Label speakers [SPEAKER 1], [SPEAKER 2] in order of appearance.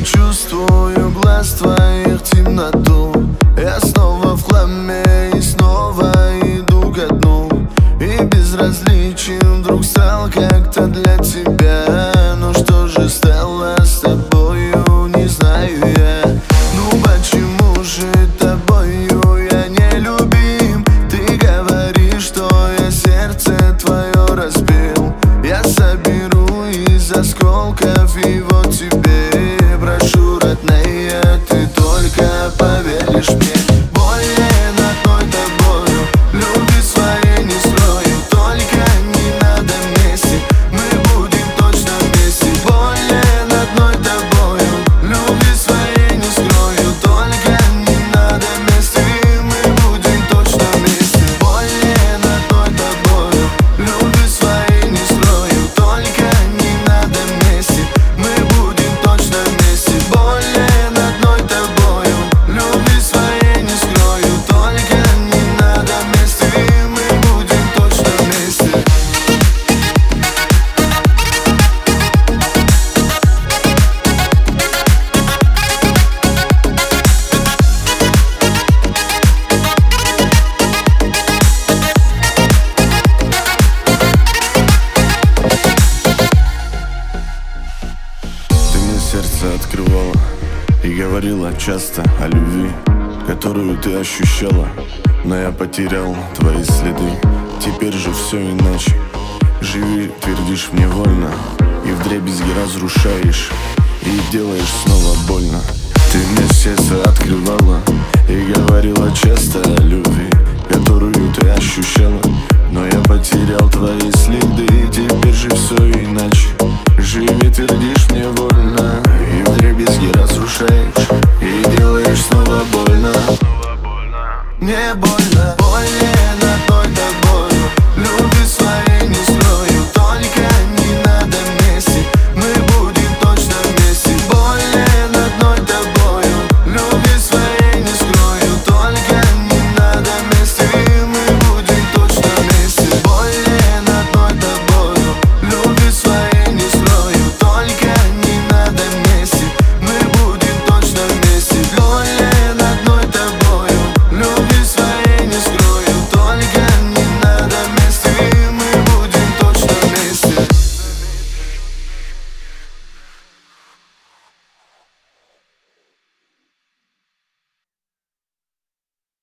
[SPEAKER 1] чувствую глаз твоих темноту. Я снова в хламе и снова иду ко дну. И безразличен вдруг стал как-то для тебя. Ну что же стало с тобою, не знаю я. Ну почему же тобою я не любим? Ты говоришь, что я сердце твое разбил. Я соберу из осколков его тебе. Прошу, родная, ты только поверишь мне. Болен одной тобою, любви своей не строю. Только не надо вместе, мы будем точно вместе. Болен одной тобою, любви своей не скрою. Только не надо вместе, мы будем точно вместе. Болен одной тобою, любви своей не строю. Только не надо вместе, мы будем точно вместе. Болен одной тобою, любви своей не скрою. Только не надо вместе, мы будем точно вместе.
[SPEAKER 2] Ты мне сердце открывала и говорила часто о любви, которую ты ощущала. Но я потерял твои следы. Теперь же все иначе. Живи, твердишь мне вольно, и вдребезги разрушаешь, и делаешь снова больно. Ты мне сердце открывала и говорила часто о любви, которую ты ощущала. Но я потерял твои следы. Теперь же все иначе. Живи, твердишь мне вольно, и вдребезги разрушаешь, и делаешь снова больно.
[SPEAKER 1] Мне больно, больно.